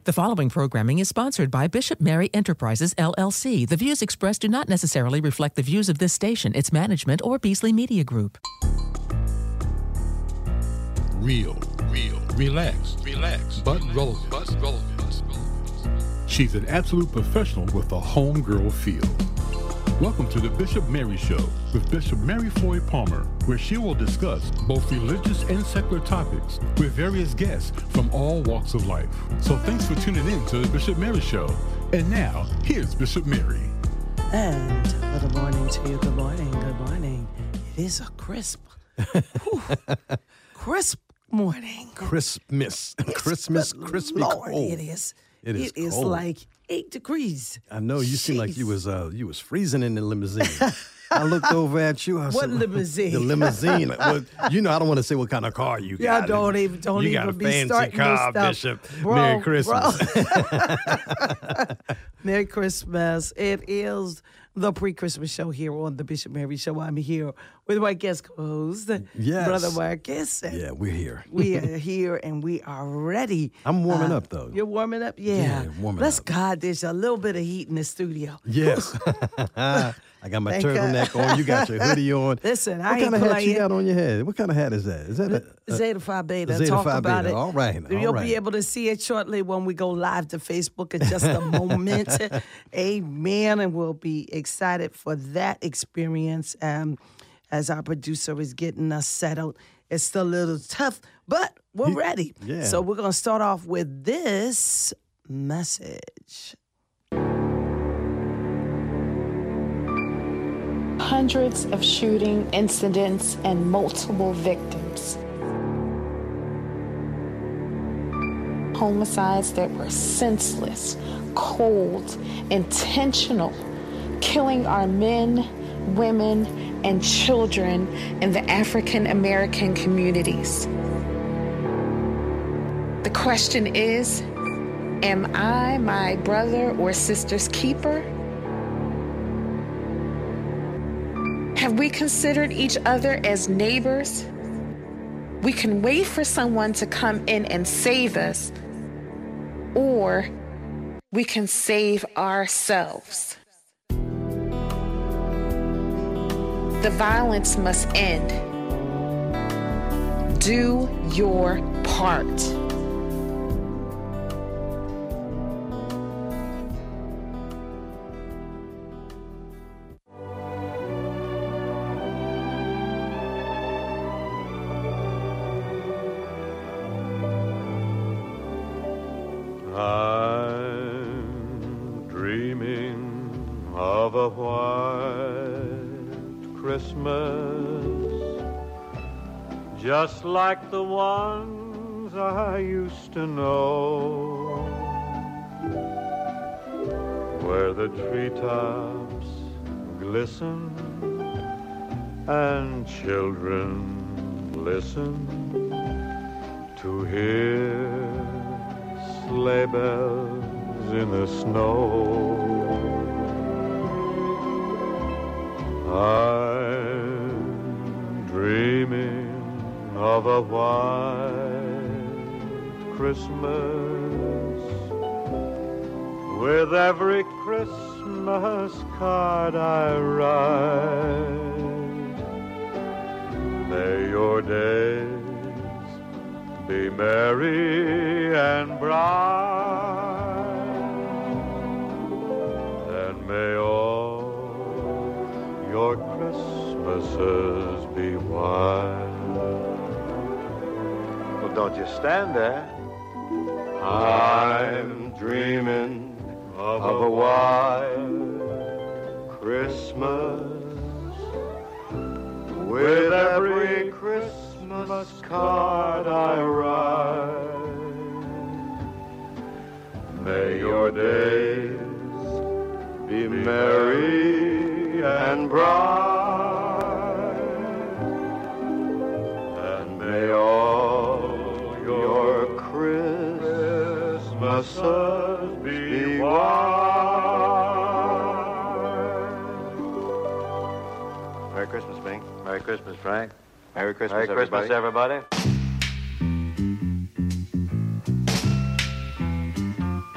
The following programming is sponsored by Bishop Mary Enterprises, LLC. The views expressed do not necessarily reflect the views of this station, its management, or Beasley Media Group. Real, relaxed, but relevant. She's an absolute professional with a homegirl feel. Welcome to the Bishop Mary Show with Bishop Mary Floyd Palmer, where she will discuss both religious and secular topics with various guests from all walks of life. So thanks for tuning in to the Bishop Mary Show. And now, here's Bishop Mary. And good morning to you. Good morning. It is a crisp morning. Christmas, crispy Lord, cold. it is. It is It is cold. like 8 degrees. I know you seem like you Jeez. was freezing in the limousine. I looked over at you. I What said, limousine? The limousine. Well, I don't want to say what kind of car you got. Yeah, don't even You got a be fancy starting car, this stuff. Bishop. Bro, Merry Christmas. Merry Christmas. It is the pre-Christmas show here on the Bishop Mary Show. I'm here with my guest co-host, Yes. Brother Marcus. And Yeah, we're here. we are here and we are ready. I'm warming up though. You're warming up? Yeah. Yeah, warming Let's up. God, there's a little bit of heat in the studio. Yes. I got my Thank turtleneck on. You got your hoodie on. Listen, I what ain't kind of hat playing. you got on your head? What kind of hat is that? Is that a Zeta Phi Beta. Zeta Talk Phi about Beta. it. All right. You'll right. be able to see it shortly when we go live to Facebook in just a moment. Amen. And we'll be excited for that experience as our producer is getting us settled. It's still a little tough, but we're ready. Yeah. So we're going to start off with this message. Hundreds of shooting incidents and multiple victims. Homicides that were senseless, cold, intentional, killing our men, women, and children in the African American communities. The question is, am I my brother or sister's keeper? Have we considered each other as neighbors? We can wait for someone to come in and save us, or we can save ourselves. The violence must end. Do your part. I'm dreaming of a white Christmas, just like the ones I used to know, where the treetops glisten and children listen to hear sleigh bells in the snow. I'm dreaming of a white Christmas, with every Christmas card I write. May your days be merry and bright, and may all your Christmases be white. Well, don't just stand there. I'm dreaming of a white Christmas, with every Christmas card I write. May your days be merry and bright, and may all your Christmases be white. Merry Christmas, Bing. Merry Christmas, Frank. Merry Christmas, everybody.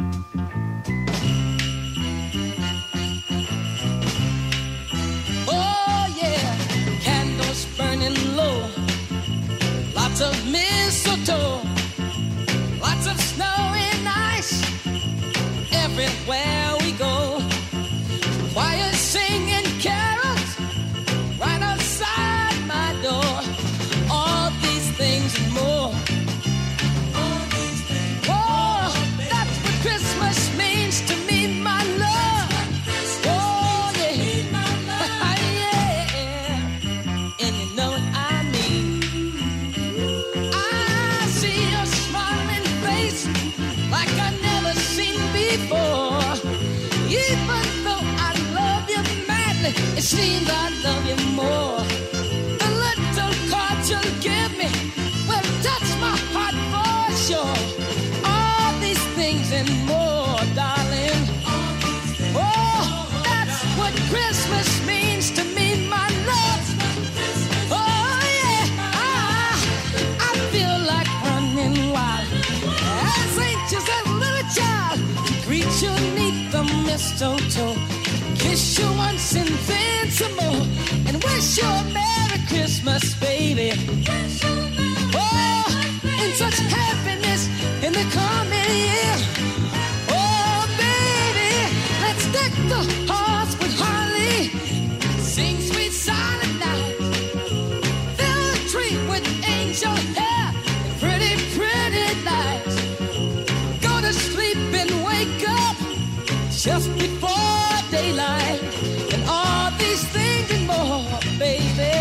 before. Even though I love you madly, it seems I love you more. The little card you'll give me will touch my heart for sure. All these things and more, darling. Oh, that's what Christmas means to me, my love. Oh, yeah, I feel like running wild. As anxious as a little child, greet you neath the mistletoe, kiss you once and then some more, and wish you a Merry Christmas, baby. Oh, in such happiness in the coming year. Oh, baby, let's deck the halls with holly, sing sweet silent night, fill the tree with angel hair, and pretty, pretty lights. Go to sleep and wake up just before daylight, and all these things and more, baby.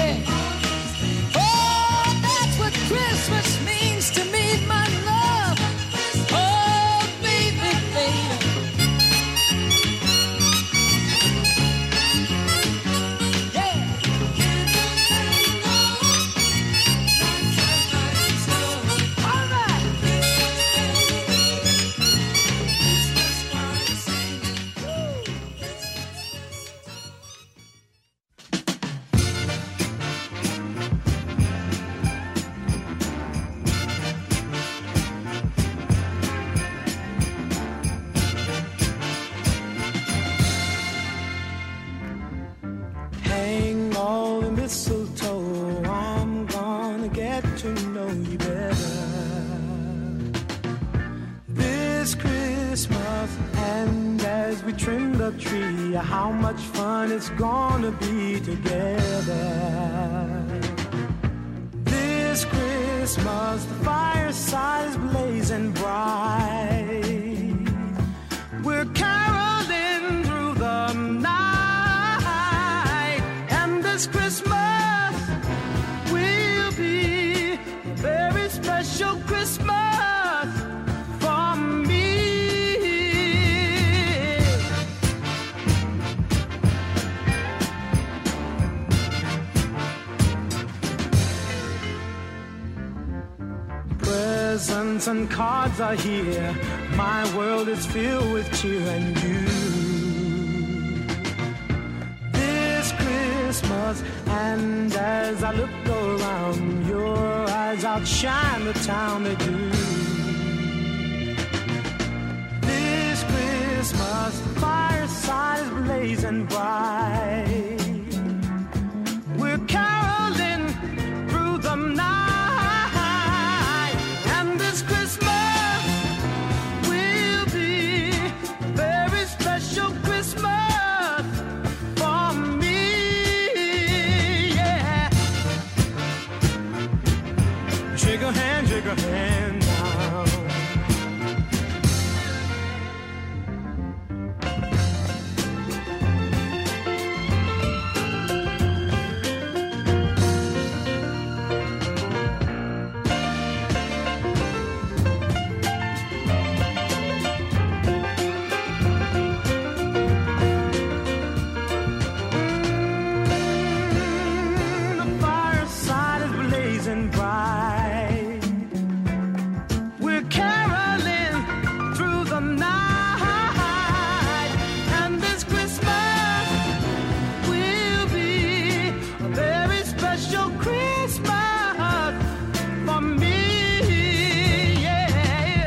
Oh, that's what Christmas means to me, my love. Oh, baby, baby. Yeah. All right. Hang all the mistletoe, I'm gonna get to know you better this Christmas. And as we trim the tree, how much fun it's gonna be together this Christmas. The fireside is blazing bright, we're caroling through the night, and this Christmas will be a very special Christmas for me. Presents and cards are here, my world is filled with cheer and you. This Christmas, and as I look around, your eyes outshine the town they do. This Christmas, the fireside is blazing bright, we're caroling through the night, and this Christmas will be a very special Christmas for me. Yeah. Shake a hand now. The fireside is blazing bright, we're caroling through the night, and this Christmas will be a very special Christmas for me. Yeah.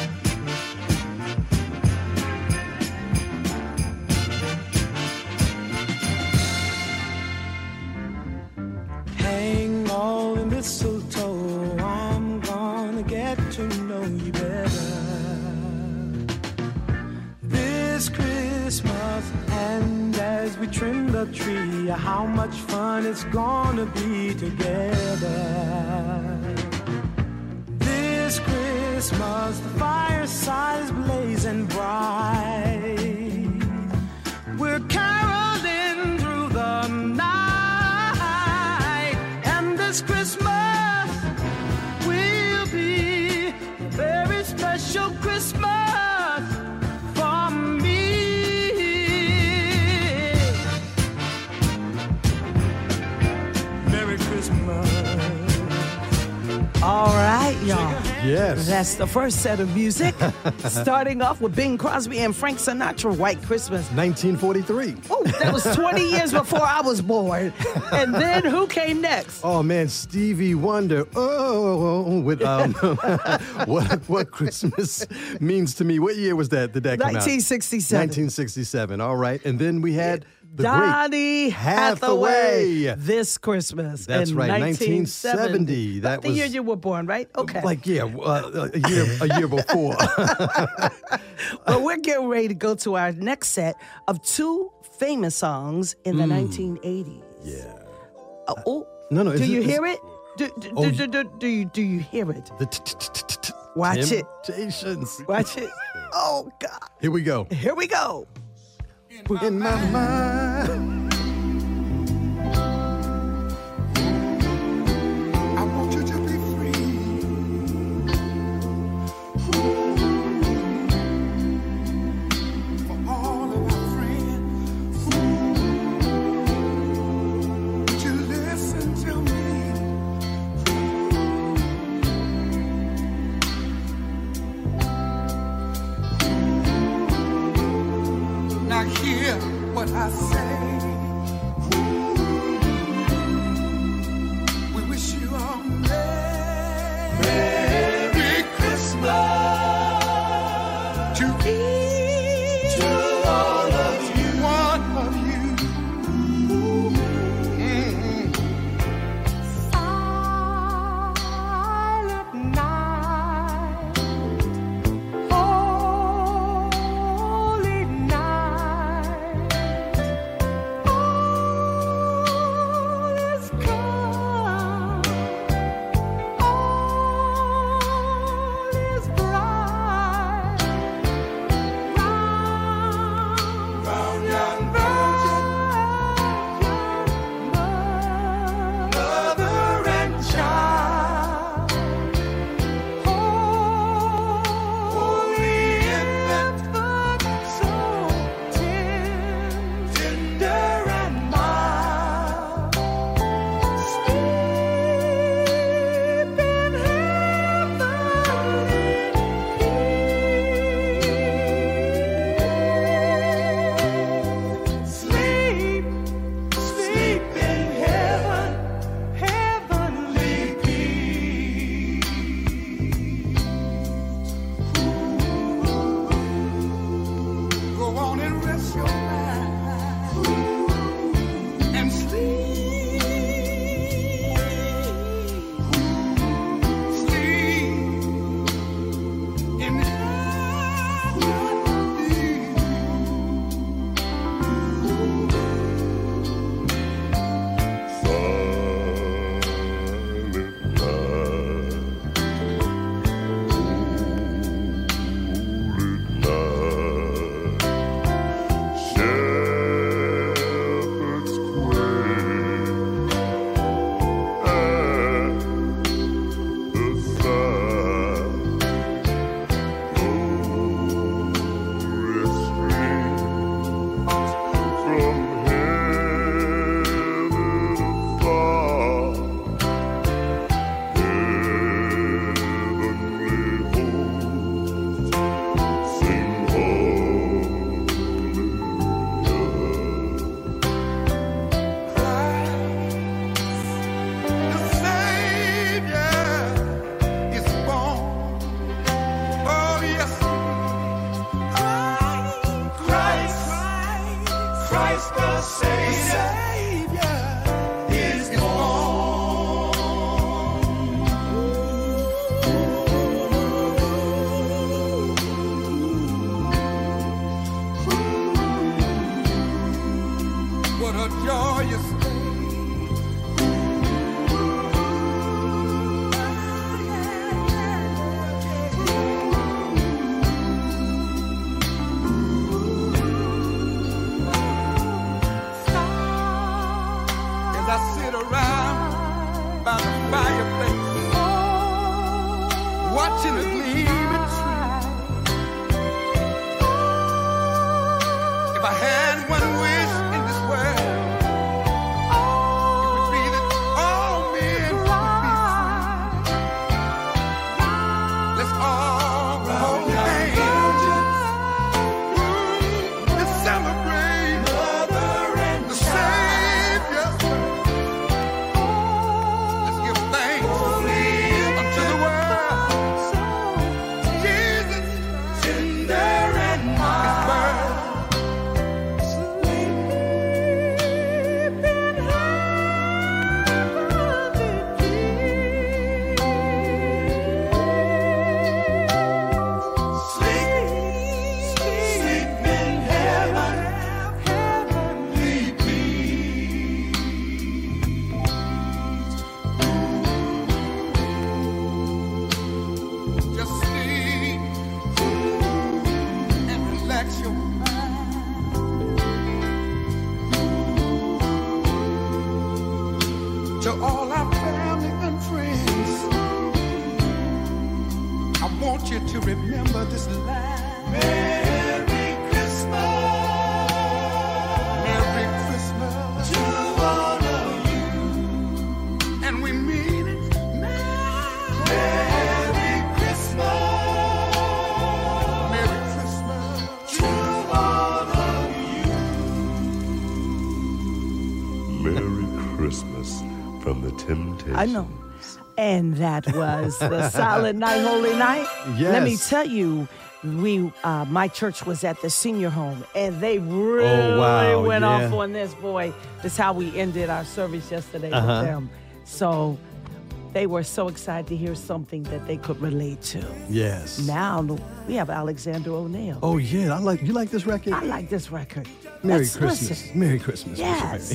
Hang all the mistletoe, I'm gonna get to know you better this Christmas. And as we trim the tree, how much fun it's gonna be together this Christmas. The fireside is blazing bright, we're caroling through the night, and this Christmas will be a very special Christmas for Yes. That's the first set of music. Starting off with Bing Crosby and Frank Sinatra, White Christmas. 1943. Oh, that was 20 years before I was born. And then who came next? Oh, man, Stevie Wonder. Oh, with what Christmas means to me. What year was that? Did that come out? 1967. 1967. All right. And then we had the Donny great Hathaway. This Christmas. That's in right, 1970. That the was year you were born, right? Okay. Like, yeah, a year before. Well, we're getting ready to go to our next set of two famous songs in the 1980s. Yeah. Oh, No. Do you hear it? Do you hear it? Watch it. Temptations. Watch it. Oh, God. Here we go. Here we go. In my mind. I want you to be free. For all of our friends. Would you listen to me? Now hear what I say. We wish you a Merry Christmas to each all of you, one of you. Silent night, holy night, all is calm, all is bright, round young mother and child, holy infant, so tender and mild, sleep in heavenly peace. Sleep in heaven, heavenly peace. Go on and rest your mind and sleep. Sleep in Christ the Savior is born. What a joyous day. from the Temptations. I know. And that was the Silent Night, Holy Night. Yes. Let me tell you, my church was at the senior home, and they really went off on this, boy. This is how we ended our service yesterday with them. So they were so excited to hear something that they could relate to. Yes. Now we have Alexander O'Neal. Oh, yeah. You like this record? I like this record. Merry Let's Christmas. listen. Merry Christmas. Yes.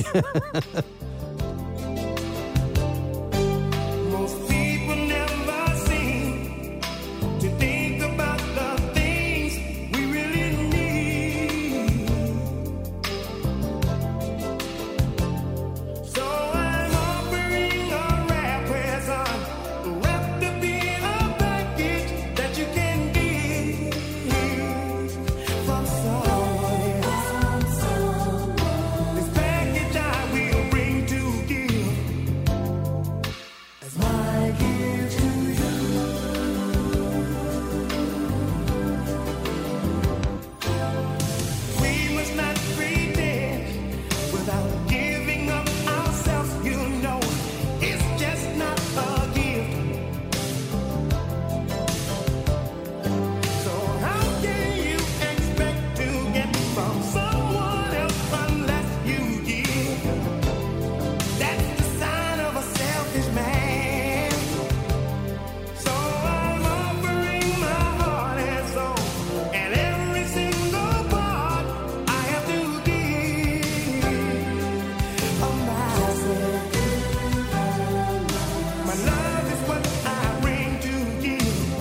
Most people never seem to think about the things we really need. So I'm offering a rare present, wrapped up in a package that you can give from someone else. This package I will bring to you as my gift to you. We must not pretend without giving up ourselves, you know. It's just not a gift. So how can you expect to get from someone else unless you give? That's the sign of a selfish man. So I'm offering my heart and soul, and every single part I have to give of myself. My love is what I bring to you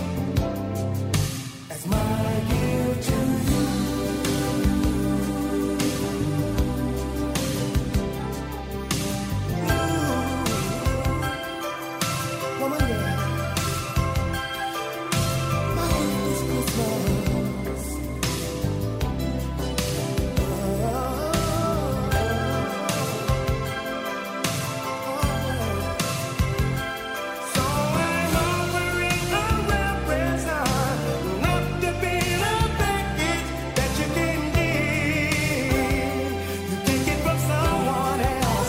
as my gift to you. Woman, yeah. My gift is Christmas. So I'm offering a rare present, wrapped up in a package that you can give. You can get from someone else.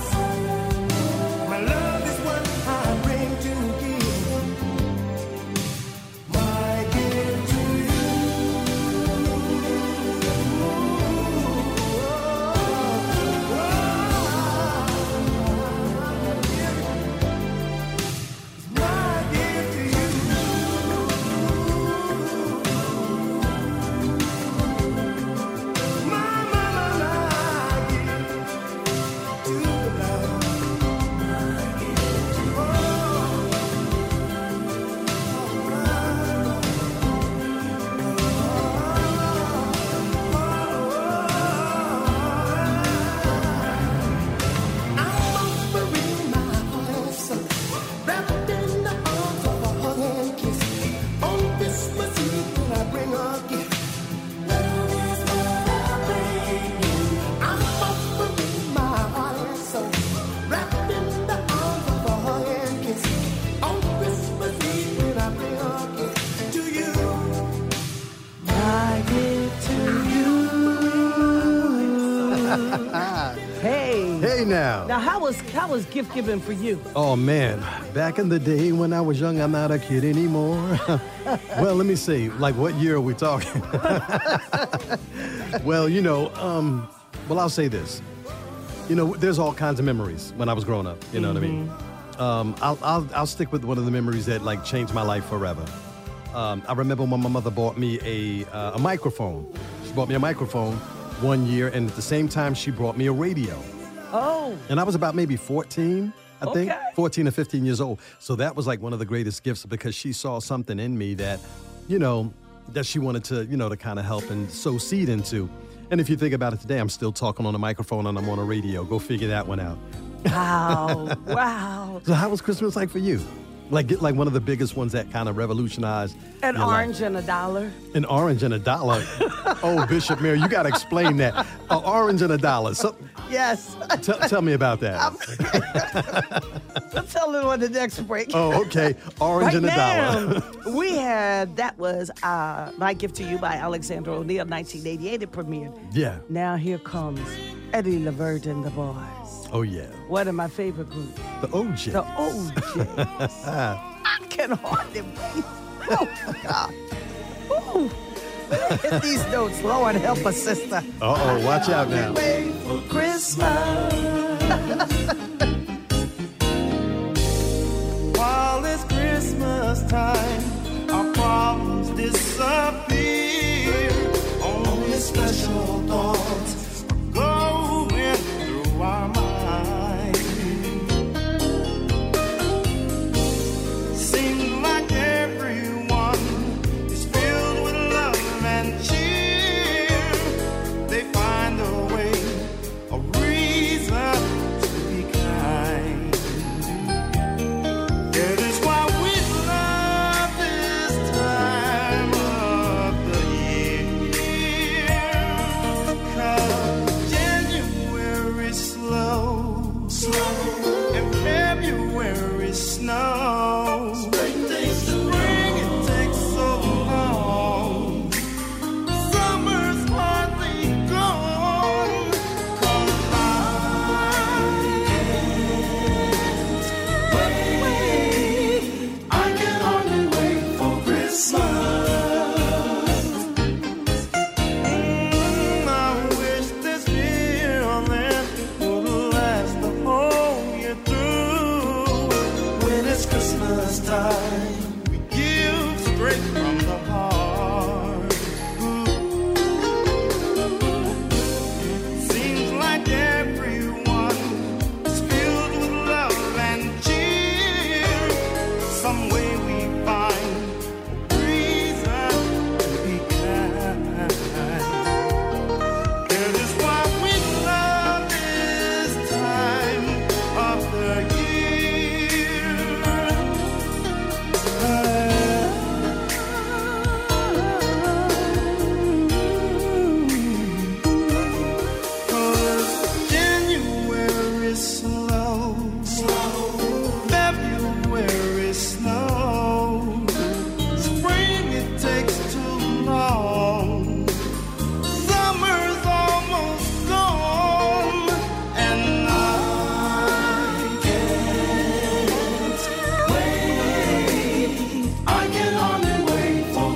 My love is what I bring to you. My gift to my gift to you. My gift to love. I'm offering my heart, wrapped in the arms of a hug and kiss. On Christmas Eve when I bring a gift. Love is what I bring you. I'm offering my heart and soul, wrapped in the arms of a hug and kiss. On Christmas Eve when I bring a gift to you. I give to you. Hey. Hey, now. Now, how was gift giving for you? Oh, man. Back in the day when I was young, I'm not a kid anymore. Well, let me see. Like, what year are we talking? Well, well, I'll say this. There's all kinds of memories when I was growing up. You know what I mean? I'll stick with one of the memories that, like, changed my life forever. I remember when my mother bought me a microphone. She bought me a microphone one year, and at the same time, she brought me a radio. Oh. And I was about maybe 14, I think, Okay. 14 or 15 years old. So that was like one of the greatest gifts because she saw something in me that, that she wanted to, to kind of help and sow seed into. And if you think about it today, I'm still talking on a microphone and I'm on a radio. Go figure that one out. Wow. Wow. So how was Christmas like for you? Like one of the biggest ones that kind of revolutionized An your orange life. and $1. An orange and $1. Oh, Bishop Mary, you got to explain that. An orange and $1. So, Yes. tell me about that. Let's tell it on the next break. Oh, okay. Orange Right and now, $1. that was My Gift to You by Alexander O'Neal, 1988. It premiered. Yeah. Now here comes Eddie LaVert and the Boys. Oh, yeah. One of my favorite groups. The OJs. The OJs. I can hardly wait. Oh, God. Ooh. Hit these notes. Lord, help us, sister. Uh-oh, watch out now. Wait for Christmas. While it's Christmas time, our problems disappear. Only special thoughts are going through our mind. Seems like everyone is filled with love and cheer. They find a way, a reason to be kind. That is why we love this time of the year. 'Cause January's slow, and February's snow. Spring it takes so long. Summer's hardly gone. 'Cause I can hardly wait for Christmas. I wish this feeling would last the whole year through. When it's Christmas time, we give straight from the heart. Seems like everyone is filled with love and cheer. Some way we find a reason to be kind. That is why we love this time of the year. 'Cause January's slow, February's snow. Spring it takes too long. Summer's almost gone, and I can't wait. I can hardly wait for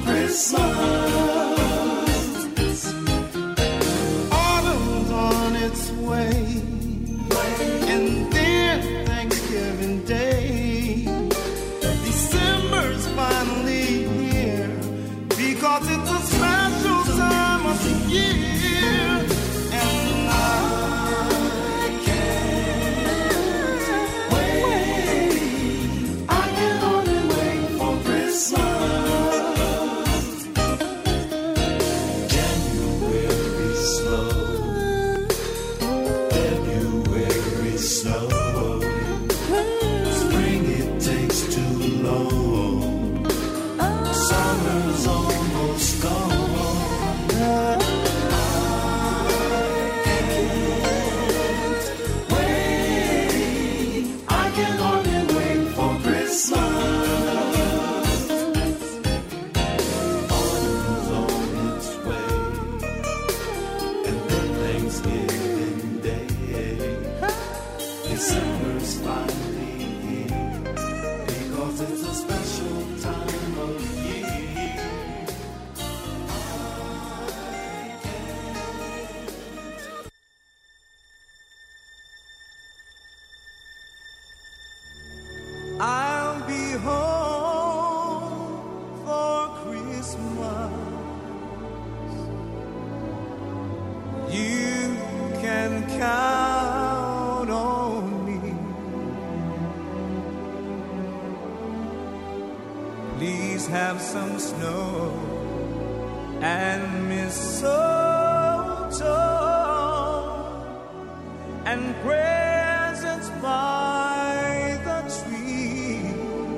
Christmas. Autumn's on its way, and then Thanksgiving Day. December's finally here, because it's a special time of the year. And I can't wait. I can hardly wait for Christmas. January's slow, February's slow. Spring it takes too long. Summer's almost gone. I can't wait. I can hardly wait for Christmas. Autumn's on its way, and then Thanksgiving Day. December's finally here, because it's a special time of year. I'll be home for Christmas. You can count on me. Please have some snow and mistletoe and presents by the tree.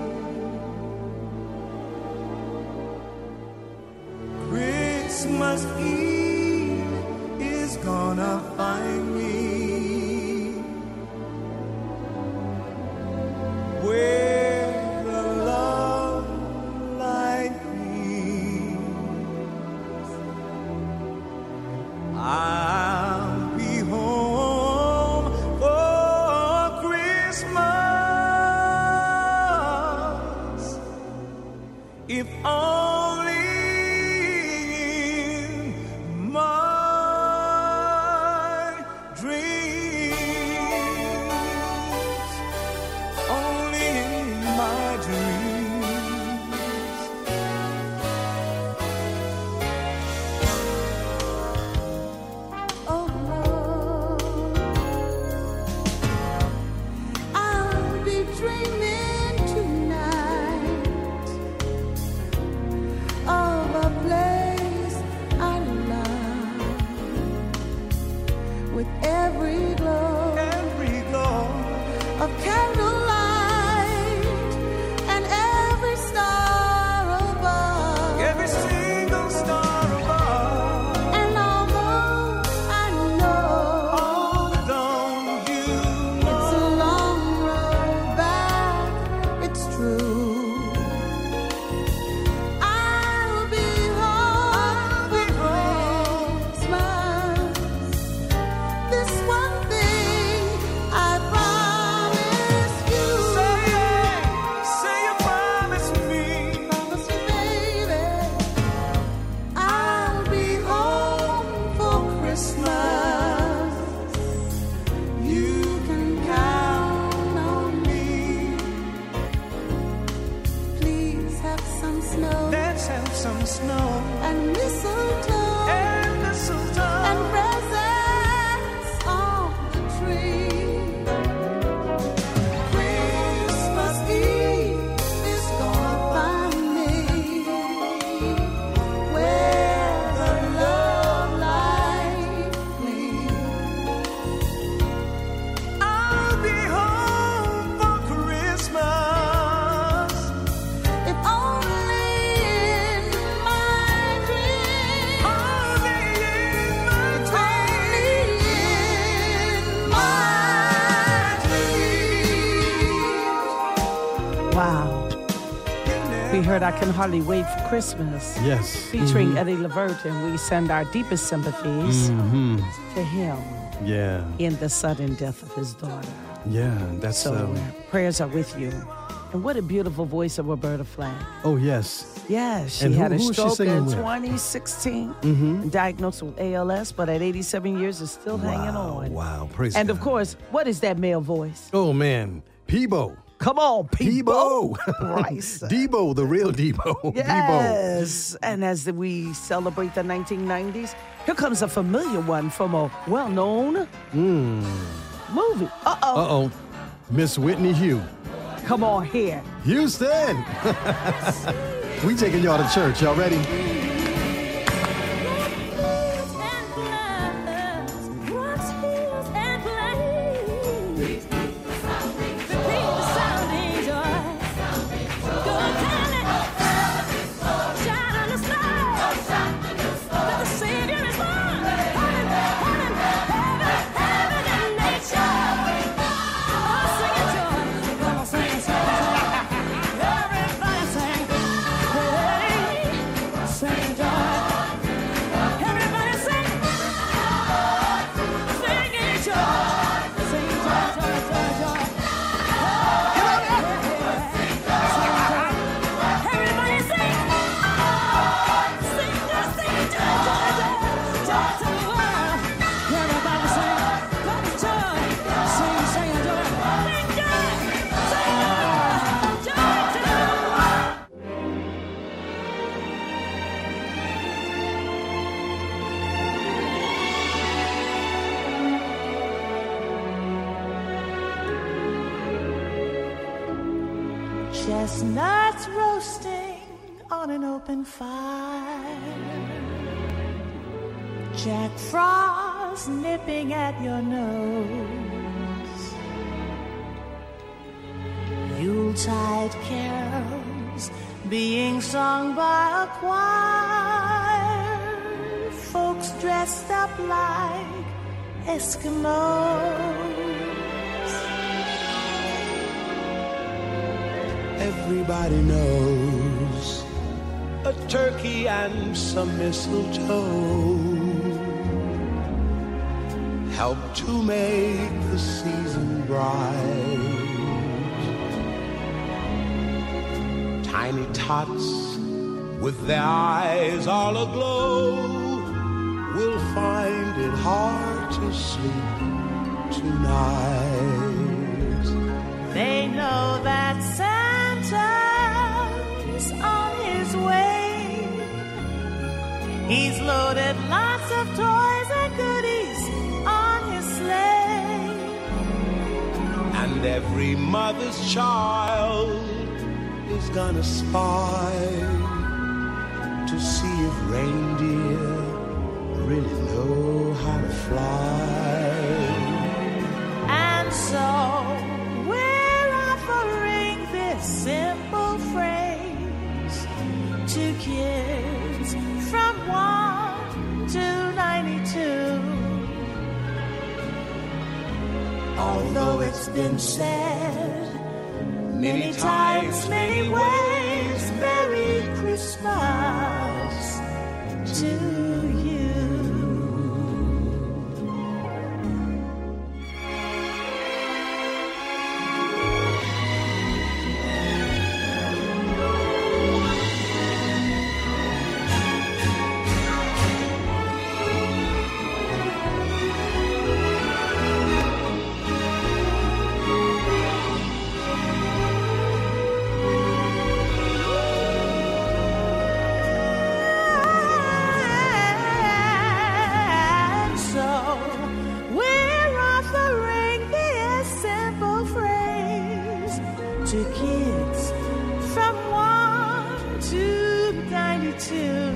Christmas Eve is gonna find me where the love light beams. I'll be home heard I Can Hardly Wait for Christmas. Yes. Featuring Eddie Levert, and we send our deepest sympathies to him Yeah. in the sudden death of his daughter. Yeah, that's So prayers are with you. And what a beautiful voice of Roberta Flack. Oh, yes. Yeah, she And had a who is she stroke singing in with? 2016, diagnosed with ALS, but at 87 years is still hanging on. Wow, praise And God. of course, what is that male voice? Oh, man. Peebo. Come on, Peebo. Bryce. Debo, the real Debo. Debo. Yes. And as we celebrate the 1990s, here comes a familiar one from a well-known movie. Uh-oh. Uh-oh. Miss Whitney Hugh. Come on here. Houston. We taking y'all to church. Y'all ready? Chestnuts roasting on an open fire, Jack Frost nipping at your nose, Yuletide carols being sung by a choir, folks dressed up like Eskimos. Everybody knows a turkey and some mistletoe help to make the season bright. Tiny tots with their eyes all aglow will find it hard to sleep tonight. They know that Santa's on his way. He's loaded lots of toys and goodies on his sleigh. And every mother's child is gonna spy to see if reindeer really know how to fly. And so we're offering this simple phrase to kids from 1 to 92. Although it's been said many times, many ways, Merry Christmas to you. And so we're offering this simple phrase to kids from 1 to 92.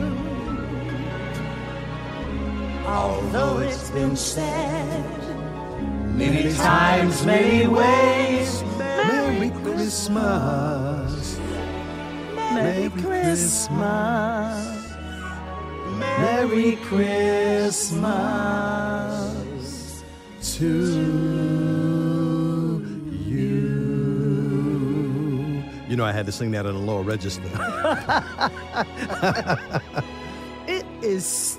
Although it's been said many times, many ways, Merry Christmas. Merry Christmas. Merry Christmas to you. You You know, I had to sing that in a lower register. It is.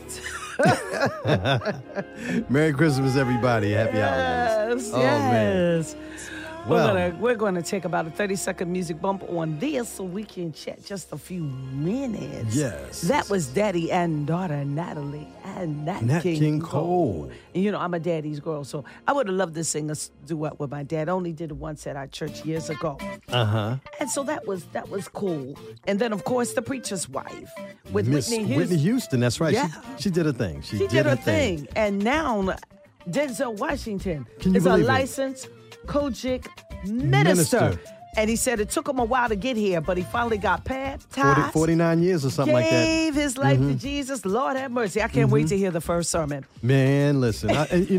Merry Christmas, everybody. Happy holidays. Yes, Oh, man. yes. Well, We're gonna take about a 30-second music bump on this so we can chat just a few minutes. Yes. That was Daddy and daughter Natalie and Nat King Cole. And you know, I'm a daddy's girl, so I would have loved to sing a duet with my dad. I only did it once at our church years ago. Uh-huh. And so that was cool. And then, of course, The Preacher's Wife with Miss Whitney Houston. Whitney Houston, that's right. Yeah. She did a thing. She She did her thing. And now Denzel Washington Can you is a believe it? licensed Kojic minister. Minister. And he said it took him a while to get here, but he finally got baptized. 49 years or something like that. Gave his life to Jesus. Lord have mercy. I can't wait to hear the first sermon. Man, listen,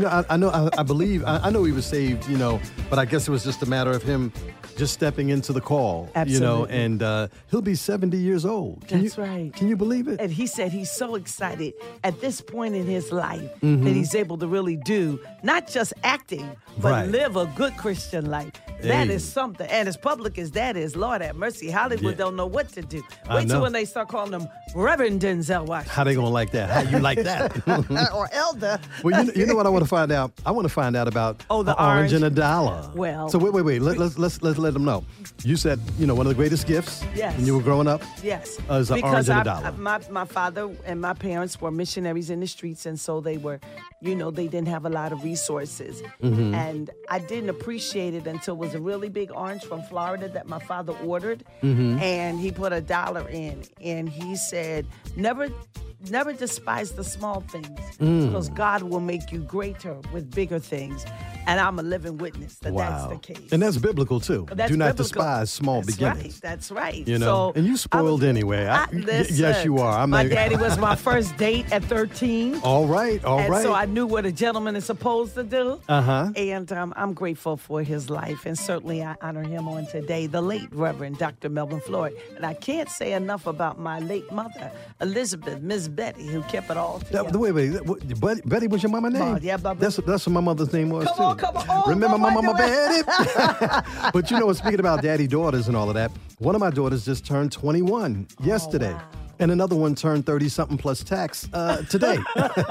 I believe, I know he was saved, you know, but I guess it was just a matter of him just stepping into the call, you know, Absolutely. and he'll be 70 years old. That's right. Can you believe it? And he said he's so excited at this point in his life that he's able to really do not just acting, but Right. live a good Christian life. That Hey. is something. And as public as that is, Lord have mercy, Hollywood Yeah. don't know what to do. I Wait till know. when they start calling him Reverend Denzel Washington. How they gonna like that? How you like that? or Elder. Well, you know what I want to find out? I want to find out about the orange and a orange. dollar. Well- so wait. Let's let them know. You said, you know, one of the greatest gifts Yes. when you were growing up Yes. is an orange and a dollar. My father and my parents were missionaries in the streets, and so they were, you know, they didn't have a lot of resources. Mm-hmm. And I didn't appreciate it until it was a really big orange from Florida that my father ordered. Mm-hmm. And he put $1 in. And he said, never despise the small things Mm. because God will make you greater with bigger things. And I'm a living witness that that's the case. And that's biblical too. That's Do not biblical. despise small That's beginnings. Right, that's right. You know, So and you spoiled anyway. listen, yes, you are. my daddy was my first date at 13. All right. And so I knew what a gentleman is supposed to do. Uh-huh. And I'm grateful for his life. And certainly I honor him on today, the late Reverend Dr. Melvin Floyd. And I can't say enough about my late mother, Elizabeth, Miss Betty, who kept it all together. Wait. Betty was your mama name? Yeah, Bubba. That's what my mother's name was, Come too. on. Oh, Remember no, my wait, mama wait. Betty? But you know, speaking about daddy daughters and all of that, one of my daughters just turned 21 yesterday. wow. And another one turned 30-something plus tax today.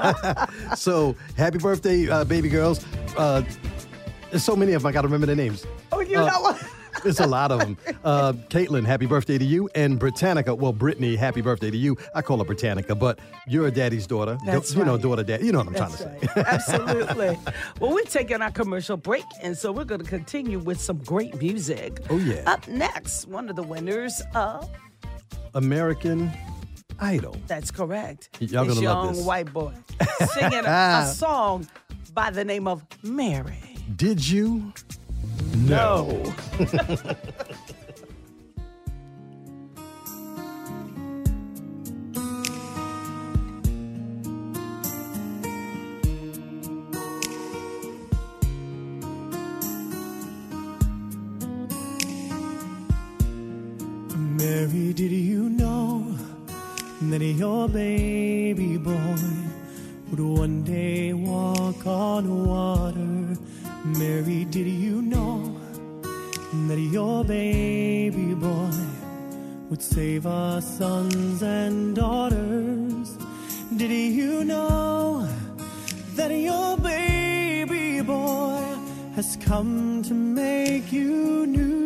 So happy birthday, baby girls. There's so many of them, I got to remember their names. Oh, you know what? It's a lot of them. Caitlin, happy birthday to you. And Britannica, well, Brittany, happy birthday to you. I call her Britannica, but you're a daddy's daughter. That's You know, right. daughter, dad. You know what I'm That's trying to say. right. Absolutely. Well, we're taking our commercial break, and so we're going to continue with some great music. Oh, yeah. Up next, one of the winners of American Idol. That's correct. Y'all this gonna young love this. white boy singing a song by the name of Mary. Did you? No. Mary, did you know that your baby boy would one day walk on water? Mary, did you know that your baby boy would save our sons and daughters? Did you know that your baby boy has come to make you new?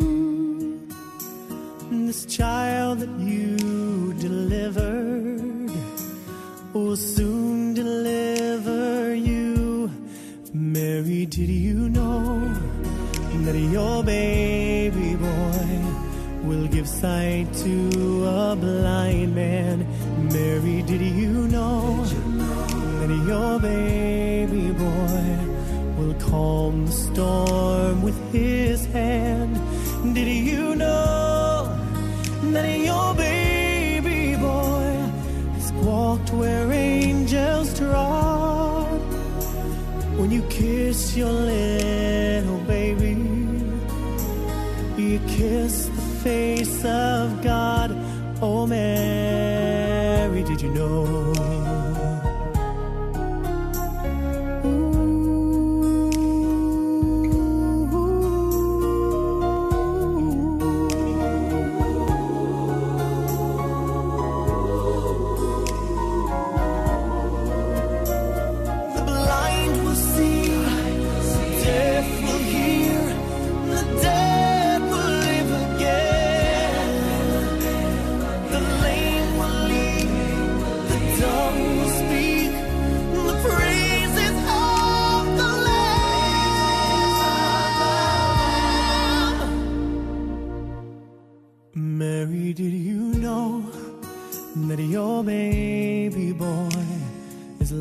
This child that you delivered will soon deliver you. Mary, did you know that your baby boy will give sight to a blind man? Mary, did you know that your baby boy will calm the storm with his hand? Did you know that your baby boy has walked where angels trod? When you kiss your little baby, you kiss the face of God. Oh, Mary, did you know?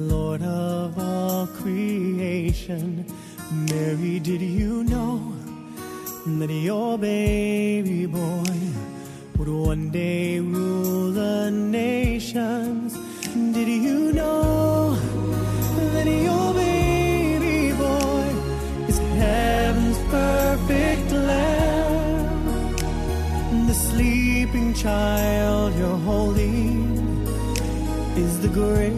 Lord of all creation. Mary, did you know that your baby boy would one day rule the nations? Did you know that your baby boy is heaven's perfect lamb? The sleeping child you're holding is the great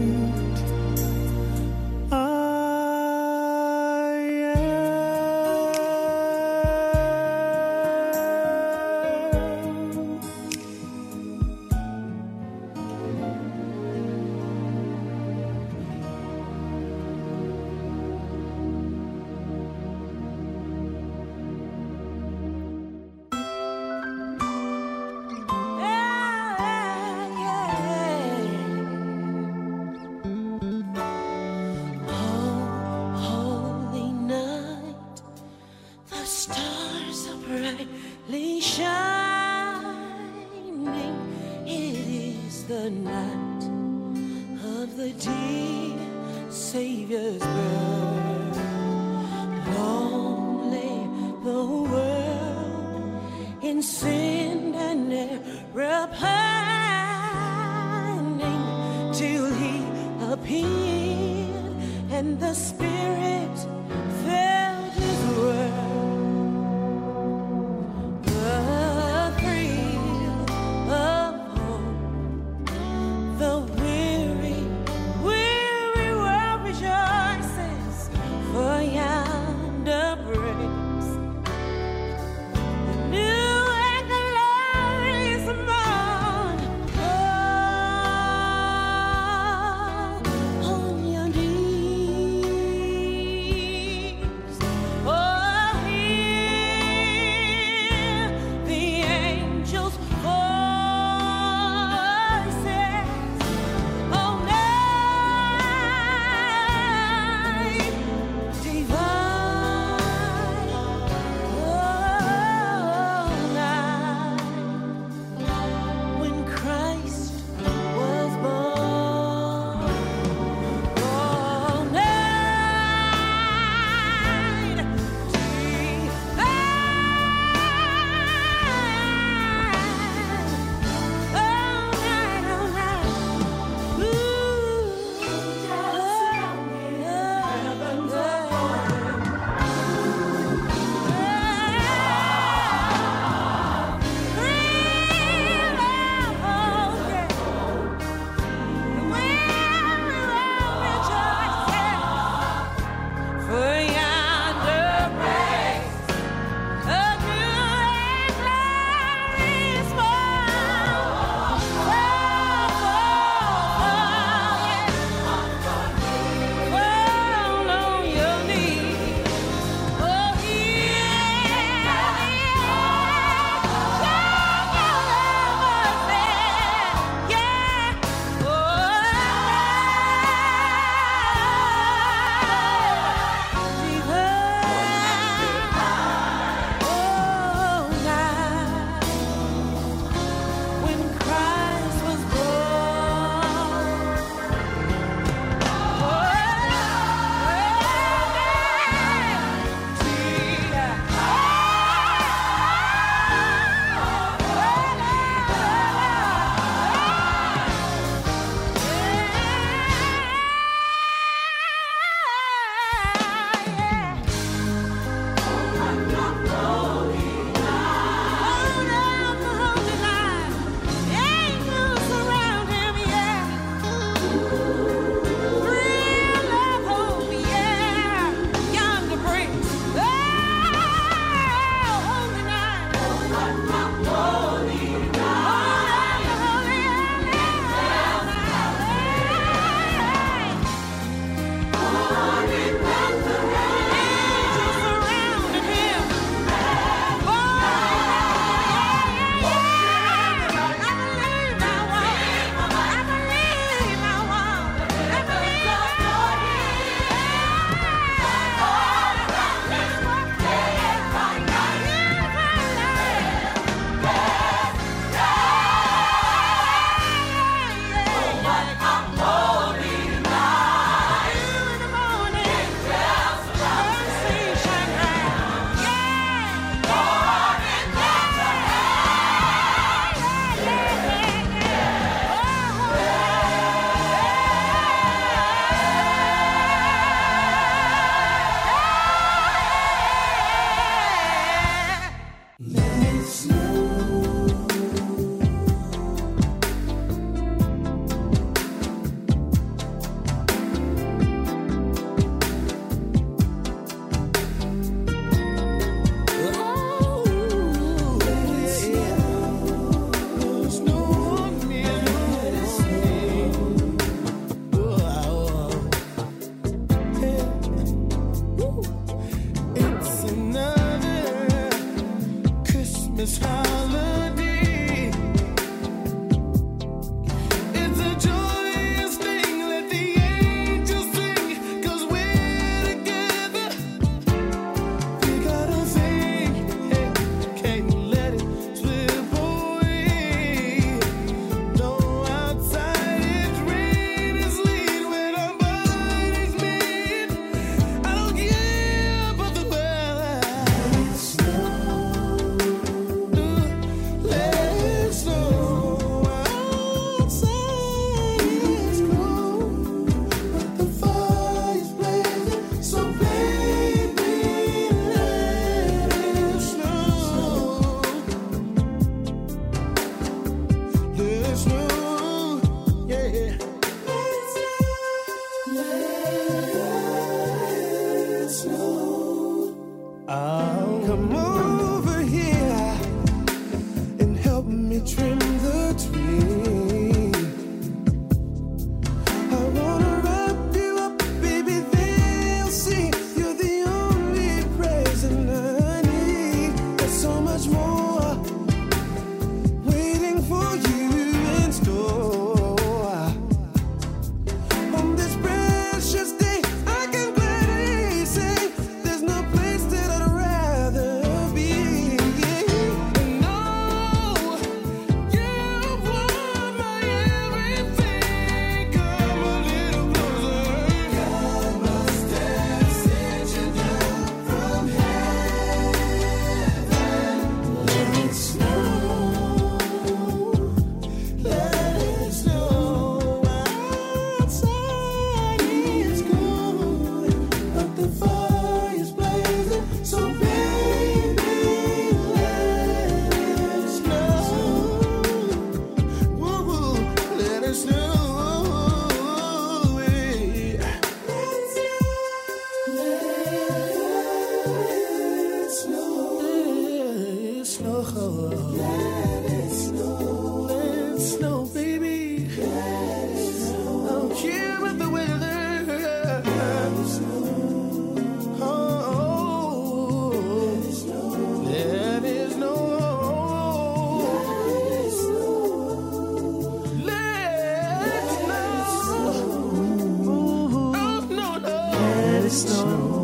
it snow.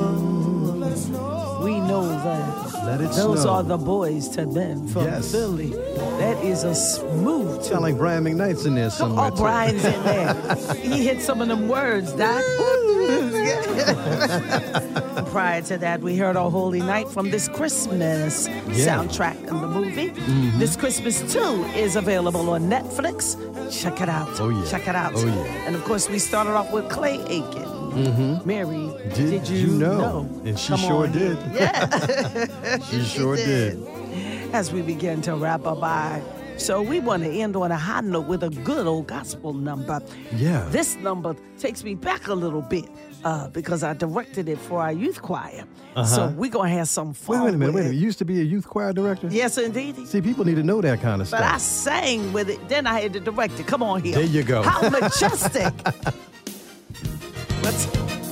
We know that. Let it Those snow. are the boys to men from Yes. Philly. That is a smooth Sound like Brian McKnight's in there somewhere. Oh, Brian's in there. He hit some of them words, Doc. Prior to that, we heard "Oh Holy Night" from this Christmas soundtrack in the movie. Mm-hmm. This Christmas, too, is available on Netflix. Check it out. Oh, yeah. Check it out. Oh, yeah. And, of course, we started off with Clay Aiken. Mm-hmm. Mary, did you know? And she Come sure on. did. Yeah. She sure did. As we begin to wrap up our show, we want to end on a high note with a good old gospel number. Yeah. This number takes me back a little bit because I directed it for our youth choir. So we're going to have some fun. Wait a minute. with You it. used to be a youth choir director? Yes, indeed. See, people need to know that kind of But I stuff. sang with it. Then I had to direct it. Come on here. There you go. How majestic. Let's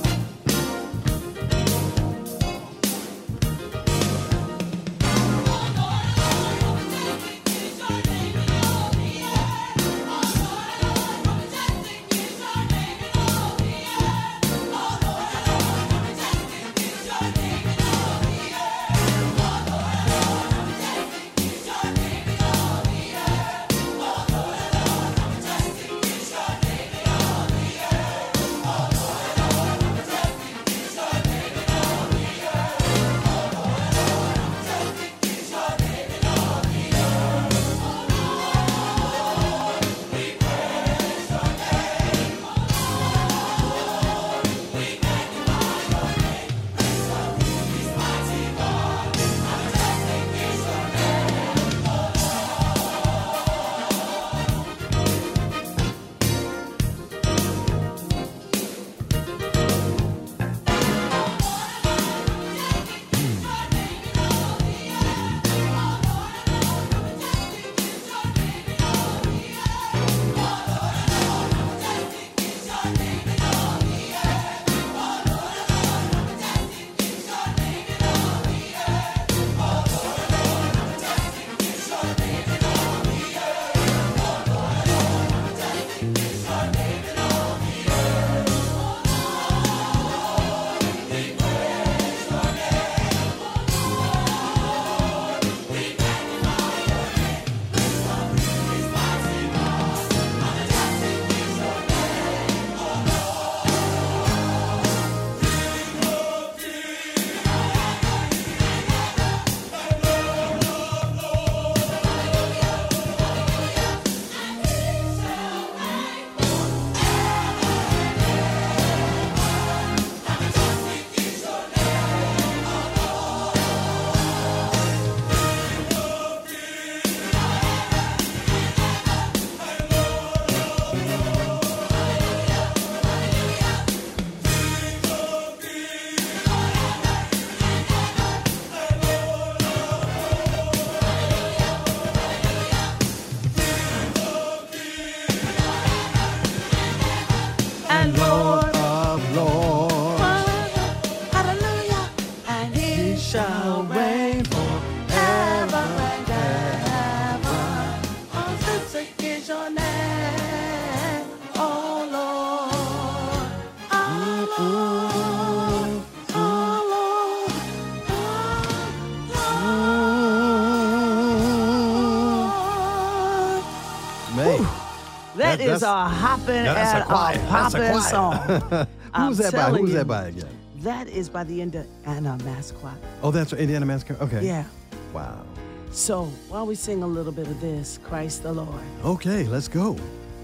That is a hopping and a popping song. Who's that by? Who's that by again? That is by the Indiana Mass Choir. Oh, that's Indiana Mass Choir? Okay. Yeah. Wow. So while we sing a little bit of this, Christ the Lord. Okay, let's go.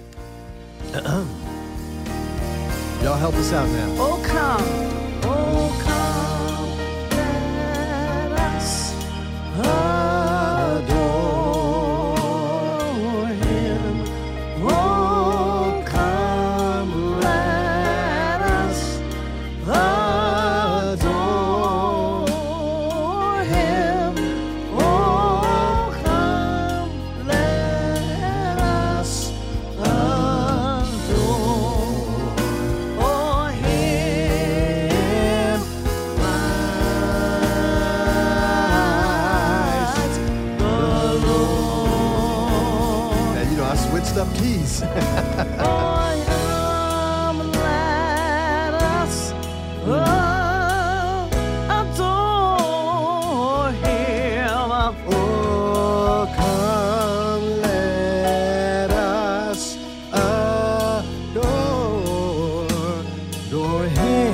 Y'all help us out now. Oh, come, let us adore him. Oh, come, let us adore him. Oh, come, let us adore him. Christ the Lord. And you know, I switched up keys. Oh, come, let us adore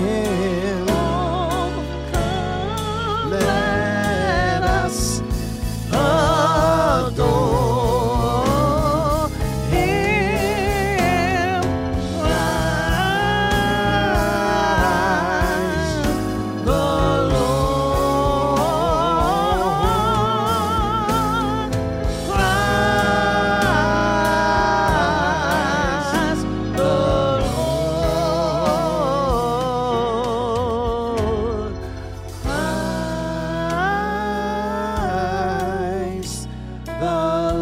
Let us adore Him. Christ the Lord. Christ the Lord. Christ the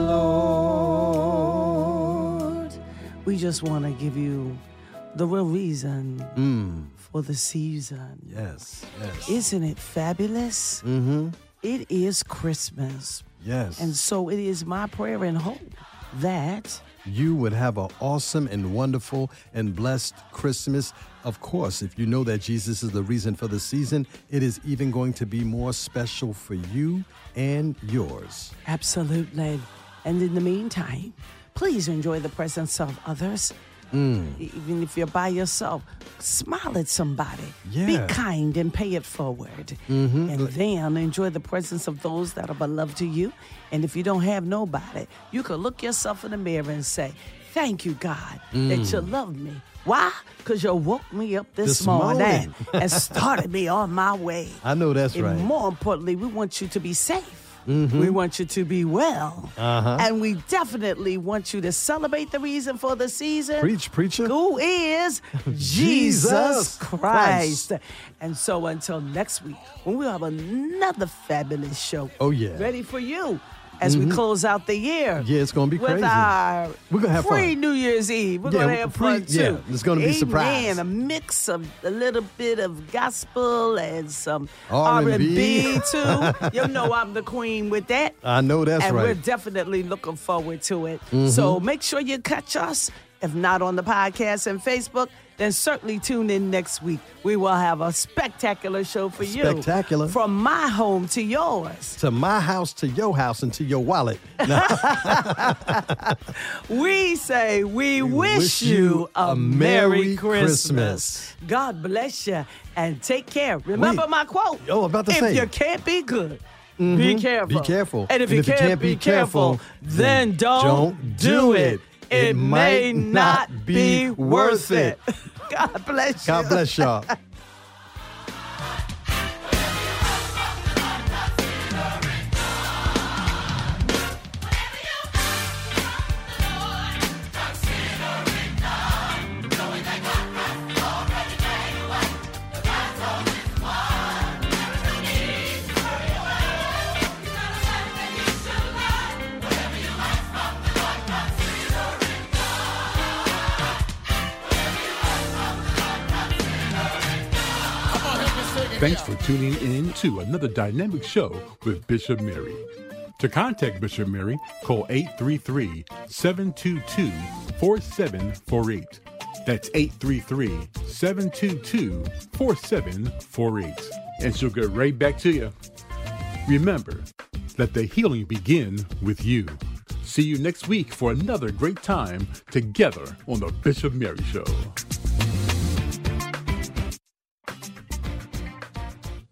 Lord. We just want to give you the real reason for the season. Yes, yes. Isn't it fabulous? Mm-hmm. It is Christmas. Yes. And so it is my prayer and hope that you would have an awesome and wonderful and blessed Christmas. Of course, if you know that Jesus is the reason for the season, it is even going to be more special for you and yours. absolutely. And in the meantime, please enjoy the presence of others. Even if you're by yourself, smile at somebody. Yeah. Be kind and pay it forward. And then enjoy the presence of those that are beloved to you. And if you don't have nobody, you can look yourself in the mirror and say, thank you, God, that you love me. Why? Because you woke me up this morning and started me on my way. I know that's And right. more importantly, we want you to be safe. We want you to be well. And we definitely want you to celebrate the reason for the season. Preach, preacher. Who is Jesus Christ. And so until next week, when we'll have another fabulous show. Oh, yeah. Ready for you as we close out the year. Yeah, it's going to be with crazy. our We're gonna have fun. New Year's Eve. We're Yeah, going to have fun too. yeah, it's gonna be a surprise. Amen. A mix of a little bit of gospel and some R&B. R&B too. You know I'm the queen with that. I know that's And we're right. definitely looking forward to it. So make sure you catch us. If not on the podcast and Facebook, then certainly tune in next week. We will have a spectacular show for you. Spectacular. From my home to yours. To my house, to your house, and to your wallet. We say we wish you a Merry Christmas. God bless you and take care. Remember Wait. my quote. Oh, about to if say. you can't be good, be careful. Be careful. And if you can't be careful, then don't do it. It may not be worth it. God bless you. God bless y'all. Thanks for tuning in to another dynamic show with Bishop Mary. To contact Bishop Mary, call 833-722-4748. That's 833-722-4748. And she'll get right back to you. Remember, let the healing begin with you. See you next week for another great time together on the Bishop Mary Show.